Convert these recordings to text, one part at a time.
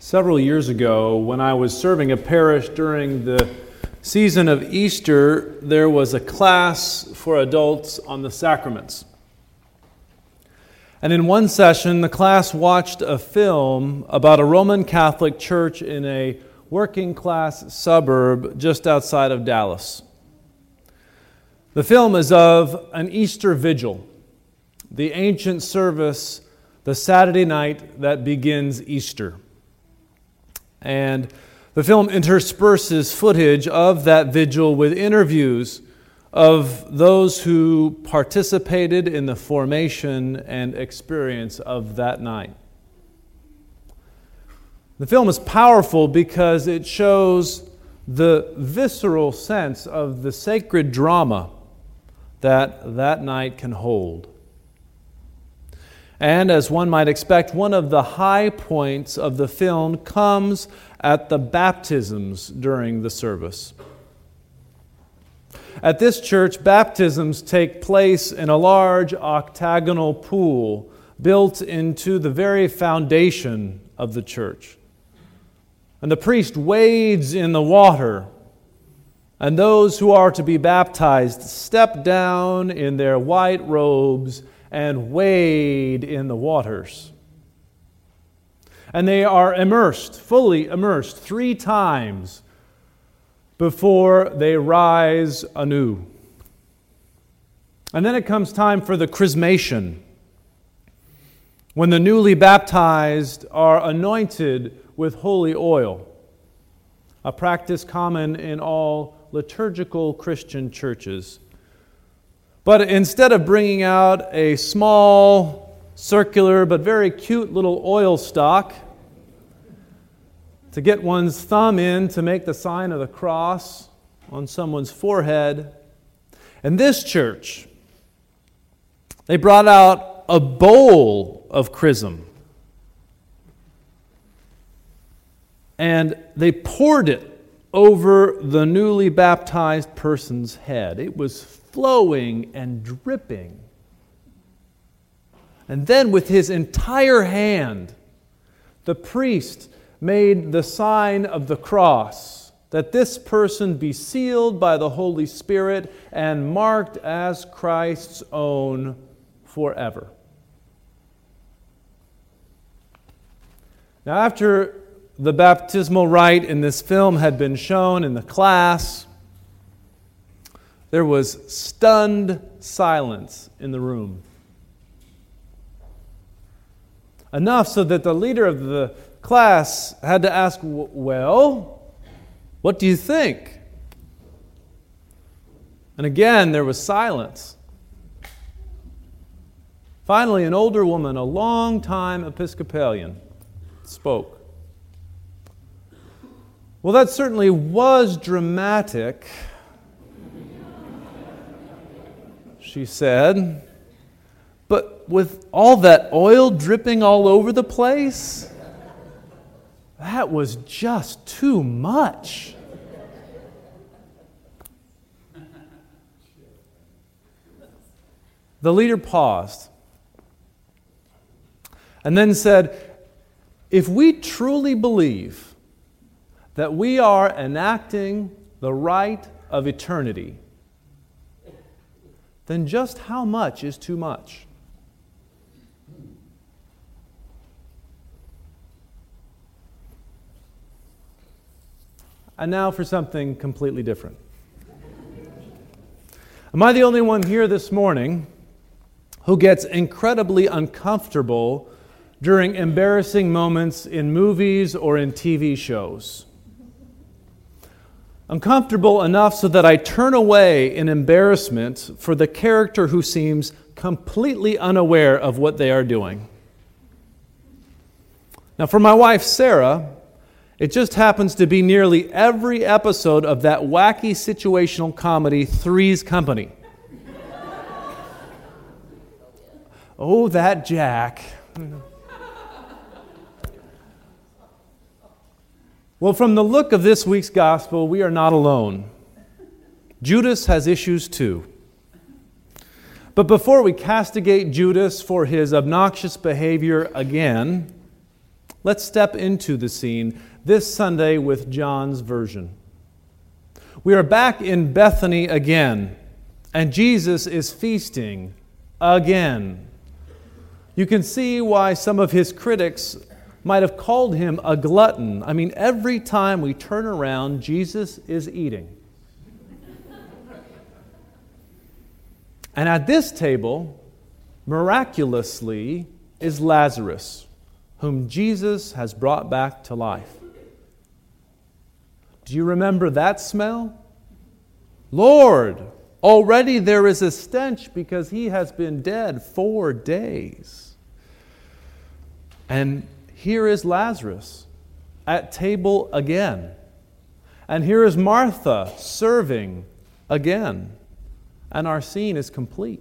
Several years ago, when I was serving a parish during the season of Easter, there was a class for adults on the sacraments. And in one session, the class watched a film about a Roman Catholic church in a working-class suburb just outside of Dallas. The film is of an Easter vigil, the ancient service, the Saturday night that begins Easter. And the film intersperses footage of that vigil with interviews of those who participated in the formation and experience of that night. The film is powerful because it shows the visceral sense of the sacred drama that night can hold. And as one might expect, one of the high points of the film comes at the baptisms during the service. At this church, baptisms take place in a large octagonal pool built into the very foundation of the church. And the priest wades in the water, and those who are to be baptized step down in their white robes and wade in the waters. And they are immersed, fully immersed, 3 times before they rise anew. And then it comes time for the chrismation, when the newly baptized are anointed with holy oil, a practice common in all liturgical Christian churches. But instead of bringing out a small, circular, but very cute little oil stock to get one's thumb in to make the sign of the cross on someone's forehead, in this church, they brought out a bowl of chrism. And they poured it over the newly baptized person's head. It was flowing and dripping. And then with his entire hand, the priest made the sign of the cross, that this person be sealed by the Holy Spirit and marked as Christ's own forever. Now, after the baptismal rite in this film had been shown in the class, there was stunned silence in the room. Enough so that the leader of the class had to ask, "Well, what do you think?" And again, there was silence. Finally, an older woman, a long-time Episcopalian, spoke. "Well, that certainly was dramatic," she said, "but with all that oil dripping all over the place, that was just too much." The leader paused and then said, "If we truly believe that we are enacting the rite of eternity, then just how much is too much?" And now for something completely different. Am I the only one here this morning who gets incredibly uncomfortable during embarrassing moments in movies or in TV shows? Uncomfortable enough so that I turn away in embarrassment for the character who seems completely unaware of what they are doing. Now, for my wife, Sarah, it just happens to be nearly every episode of that wacky situational comedy, Three's Company. Oh, that Jack. Well, from the look of this week's gospel, we are not alone. Judas has issues too. But before we castigate Judas for his obnoxious behavior again, Let's step into the scene this Sunday with John's version. We are back in Bethany again, and Jesus is feasting again. You can see why some of his critics might have called him a glutton. I mean, every time we turn around, Jesus is eating. And at this table, miraculously, is Lazarus, whom Jesus has brought back to life. Do you remember that smell? Lord, already there is a stench because he has been dead 4 days. And here is Lazarus at table again. And here is Martha serving again. And our scene is complete.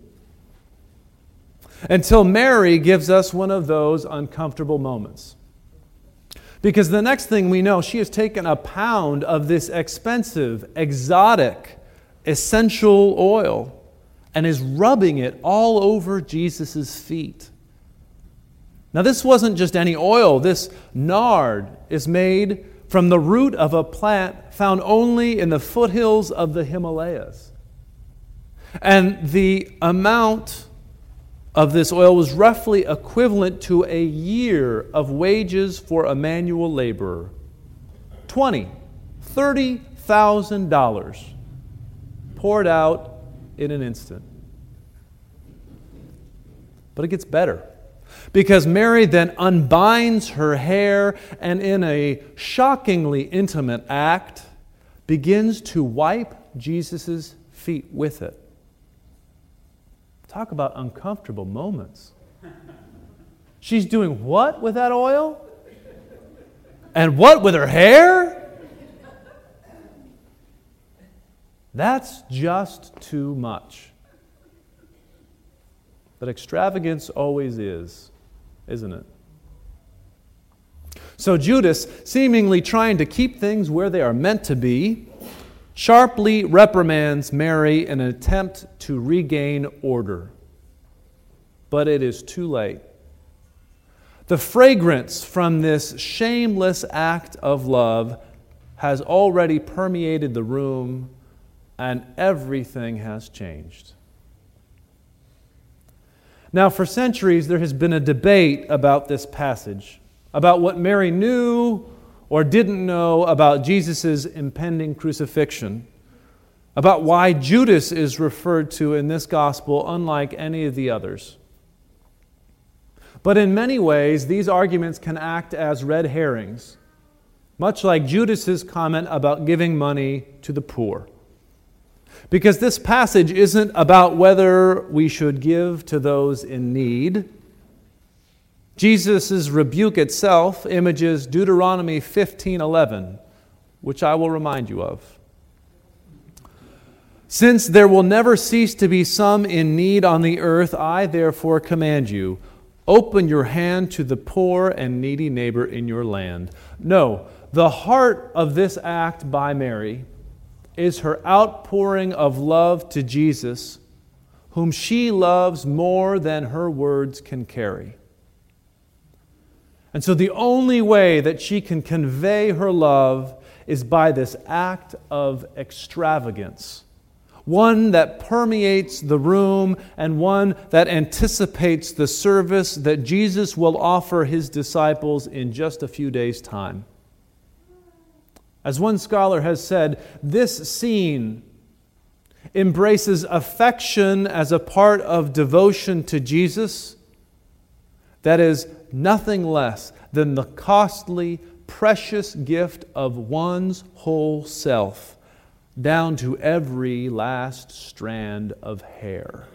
Until Mary gives us one of those uncomfortable moments. Because the next thing we know, she has taken a pound of this expensive, exotic, essential oil and is rubbing it all over Jesus' feet. Now, this wasn't just any oil. This nard is made from the root of a plant found only in the foothills of the Himalayas. And the amount of this oil was roughly equivalent to a year of wages for a manual laborer. $30,000 poured out in an instant. But it gets better. Because Mary then unbinds her hair and in a shockingly intimate act begins to wipe Jesus' feet with it. Talk about uncomfortable moments. She's doing what with that oil? And what with her hair? That's just too much. But extravagance always is, isn't it? So Judas, seemingly trying to keep things where they are meant to be, sharply reprimands Mary in an attempt to regain order. But it is too late. The fragrance from this shameless act of love has already permeated the room, and everything has changed. Now, for centuries, there has been a debate about this passage, about what Mary knew or didn't know about Jesus' impending crucifixion, about why Judas is referred to in this gospel unlike any of the others. But in many ways, these arguments can act as red herrings, much like Judas's comment about giving money to the poor. Because this passage isn't about whether we should give to those in need. Jesus' rebuke itself images Deuteronomy 15:11, which I will remind you of. Since there will never cease to be some in need on the earth, I therefore command you, open your hand to the poor and needy neighbor in your land. No, the heart of this act by Mary is her outpouring of love to Jesus, whom she loves more than her words can carry. And so the only way that she can convey her love is by this act of extravagance, one that permeates the room and one that anticipates the service that Jesus will offer his disciples in just a few days' time. As one scholar has said, this scene embraces affection as a part of devotion to Jesus that is nothing less than the costly, precious gift of one's whole self, down to every last strand of hair.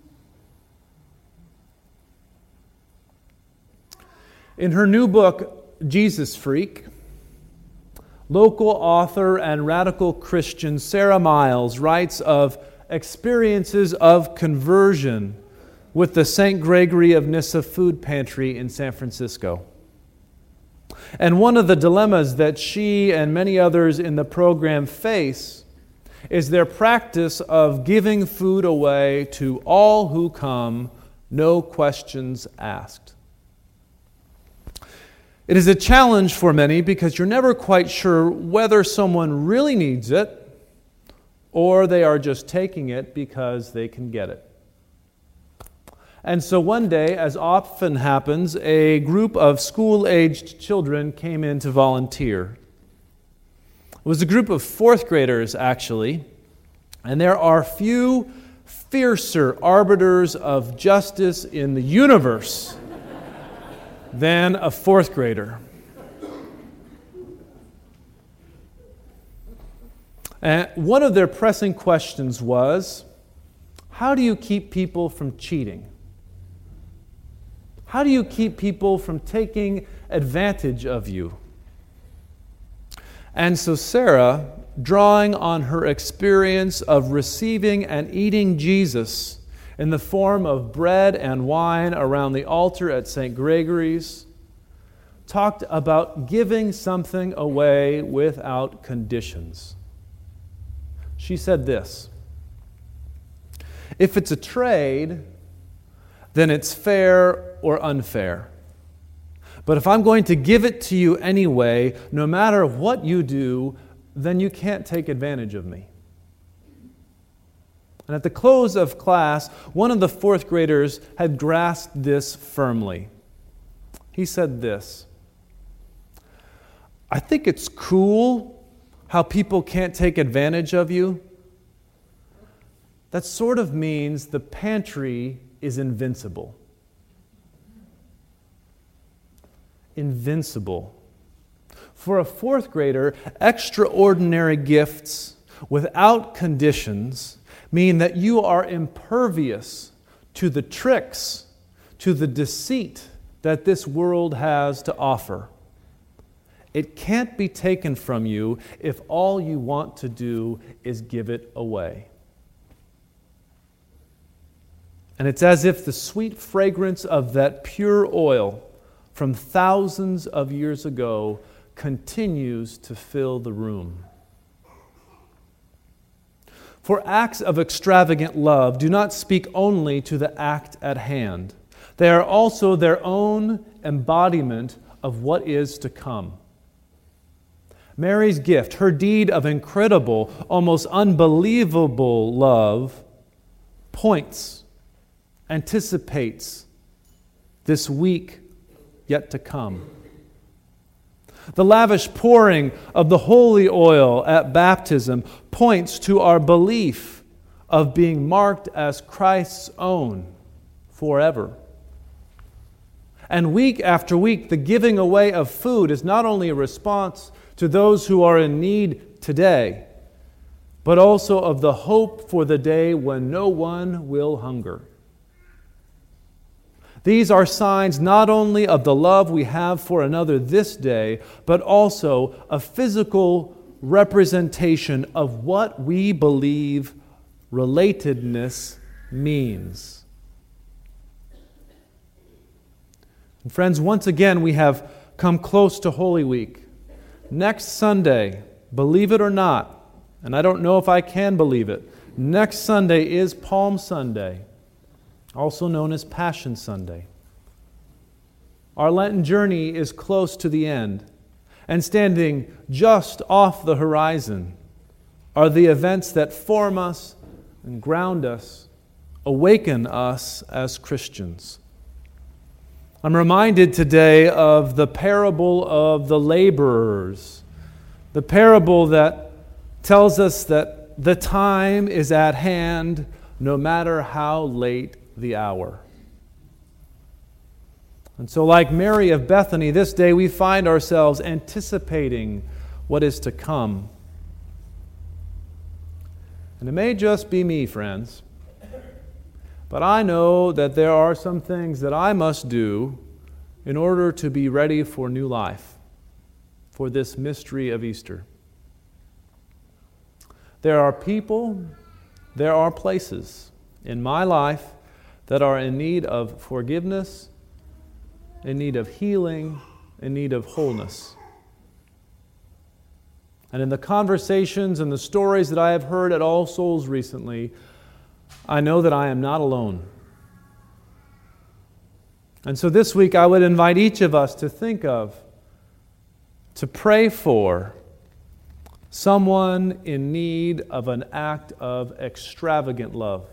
In her new book, Jesus Freak, local author and radical Christian Sarah Miles writes of experiences of conversion with the St. Gregory of Nyssa food pantry in San Francisco. And one of the dilemmas that she and many others in the program face is their practice of giving food away to all who come, no questions asked. It is a challenge for many because you're never quite sure whether someone really needs it or they are just taking it because they can get it. And so one day, as often happens, a group of school-aged children came in to volunteer. It was a group of fourth graders, actually, and there are few fiercer arbiters of justice in the universe than a fourth grader. And one of their pressing questions was, how do you keep people from cheating? How do you keep people from taking advantage of you? And so Sarah, drawing on her experience of receiving and eating Jesus in the form of bread and wine around the altar at St. Gregory's, talked about giving something away without conditions. She said this: if it's a trade, then it's fair or unfair. But if I'm going to give it to you anyway, no matter what you do, then you can't take advantage of me. And at the close of class, one of the fourth graders had grasped this firmly. He said this: I think it's cool how people can't take advantage of you. That sort of means the pantry is invincible. Invincible. For a fourth grader, extraordinary gifts without conditions mean that you are impervious to the tricks, to the deceit that this world has to offer. It can't be taken from you if all you want to do is give it away. And it's as if the sweet fragrance of that pure oil from thousands of years ago continues to fill the room. For acts of extravagant love do not speak only to the act at hand. They are also their own embodiment of what is to come. Mary's gift, her deed of incredible, almost unbelievable love, points, anticipates this week yet to come. The lavish pouring of the holy oil at baptism points to our belief of being marked as Christ's own forever. And week after week, the giving away of food is not only a response to those who are in need today, but also of the hope for the day when no one will hunger. These are signs not only of the love we have for another this day, but also a physical representation of what we believe relatedness means. And friends, once again, we have come close to Holy Week. Next Sunday, believe it or not, and I don't know if I can believe it, next Sunday is Palm Sunday, also known as Passion Sunday. Our Lenten journey is close to the end, and standing just off the horizon are the events that form us and ground us, awaken us as Christians. I'm reminded today of the parable of the laborers, the parable that tells us that the time is at hand no matter how late the hour. And so, like Mary of Bethany, this day we find ourselves anticipating what is to come. And it may just be me, friends, but I know that there are some things that I must do in order to be ready for new life, for this mystery of Easter. There are people, there are places in my life that are in need of forgiveness, in need of healing, in need of wholeness. And in the conversations and the stories that I have heard at All Souls recently, I know that I am not alone. And so this week I would invite each of us to think of to pray for someone in need of an act of extravagant love.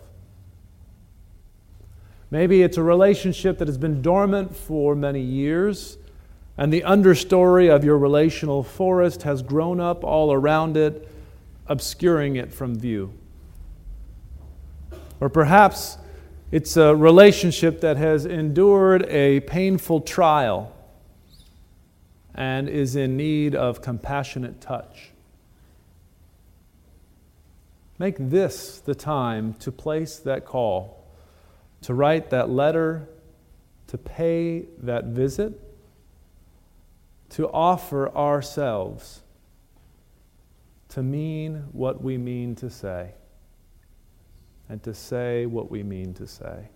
Maybe it's a relationship that has been dormant for many years, and the understory of your relational forest has grown up all around it, obscuring it from view. Or perhaps it's a relationship that has endured a painful trial and is in need of compassionate touch. Make this the time to place that call, to write that letter, to pay that visit, to offer ourselves, to mean what we mean to say, and to say what we mean to say.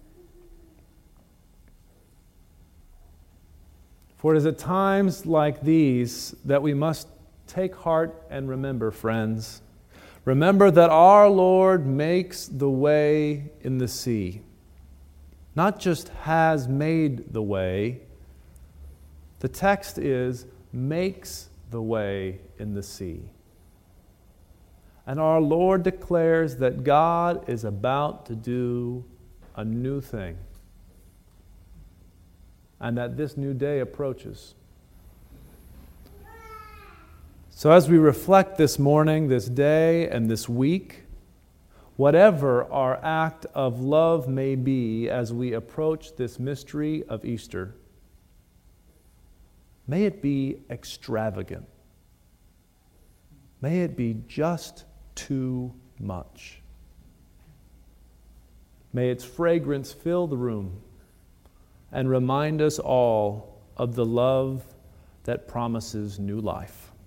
For it is at times like these that we must take heart and remember, friends. Remember that our Lord makes the way in the sea. Not just has made the way. The text is, makes the way in the sea. And our Lord declares that God is about to do a new thing, and that this new day approaches. So as we reflect this morning, this day, and this week, whatever our act of love may be as we approach this mystery of Easter, may it be extravagant. May it be just too much. May its fragrance fill the room and remind us all of the love that promises new life.